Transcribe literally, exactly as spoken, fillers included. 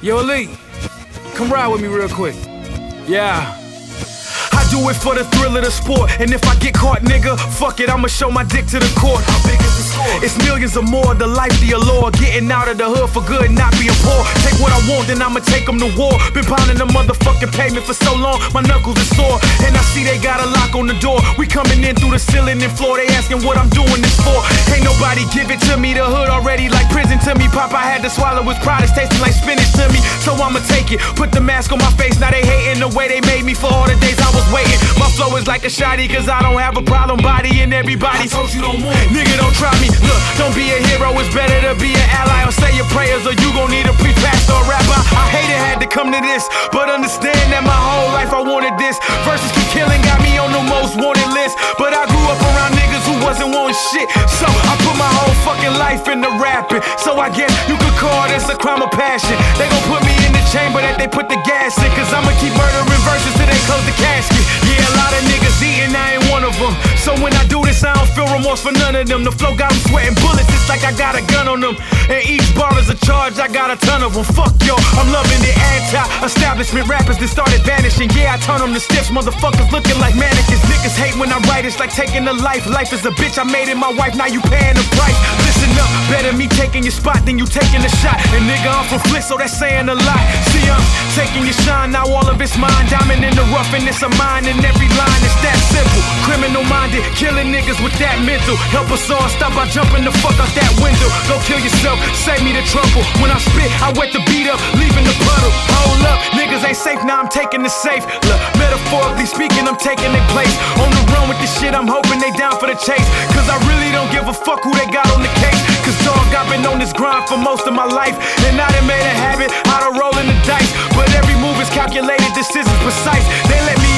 Yo, Lee, come ride with me real quick. Yeah. I do it for the thrill of the sport. And if I get caught, nigga, fuck it, I'ma show my dick to the court. How big is the score? It's millions or more, the life, the allure. Getting out of the hood for good, not being poor. Take what I want, then I'ma take them to war. Been pounding the motherfucking pavement for so long, my knuckles are sore. And I see they got a lock on the door. We coming in through the ceiling and floor. They asking what I'm doing this for. Ain't nobody give it to me, the hood already like prison to me. Papa had to swallow his pride, it's tasting like spinach to me. So I'ma take it, put the mask on my face. Now they hating the way they made me for all the days I was waiting. My flow is like a shotty, cause I don't have a problem bodying everybody. I told you don't move. Nigga, don't try me. Look, don't be a hero, it's better to be an ally. Or say your prayers, or you gon' need a pre-pastor or rapper. I hate it had to come to this, but understand that my whole life I wanted this. Verses keep killing, got me on the most wanted list. But I grew up around niggas who wasn't wanting shit, so I put my whole fucking life into rapping. So I guess you could call this a crime of passion. They gon' put me in the chamber that they put the gas in, cause I'ma keep murdering verses till they close the casket. Yeah, a lot of niggas eating, I ain't one of them. So when I do this, I don't feel remorse for none of them. The flow got them sweating bullets, it's like I got a gun on them. And each bar is a charge, I got a ton of them. Fuck yo, I'm loving the anti-establishment rappers that started vanishing. Yeah, I turn them to stiffs, motherfuckers looking like mannequins. Niggas hate when I write, it's like taking a life. Life is a bitch, I made it my wife, now you paying the price. Listen up, better me taking your spot than you taking a shot. And nigga, I'm from Flint, so that's saying a lot. See, I'm taking your shine, now all of it's mine. Diamond in the rough, and it's a mine in every line. It's that simple, criminal minded, killing niggas with that mental. Help us all, stop by jumping the fuck out that window. Go kill yourself, save me the trouble. When I spit, I wet the beat up, leaving the puddle. Hold up, niggas ain't safe, now I'm taking the safe. Look, metaphorically speaking, I'm taking their place. On the run with this shit, I'm hoping they down for the chase. Cause I really don't give a fuck who they got on the case. Cause dog, I've been on this grind for most of my life, and I done made a habit out of rolling the dice. But every move is calculated, decisions precise. They let me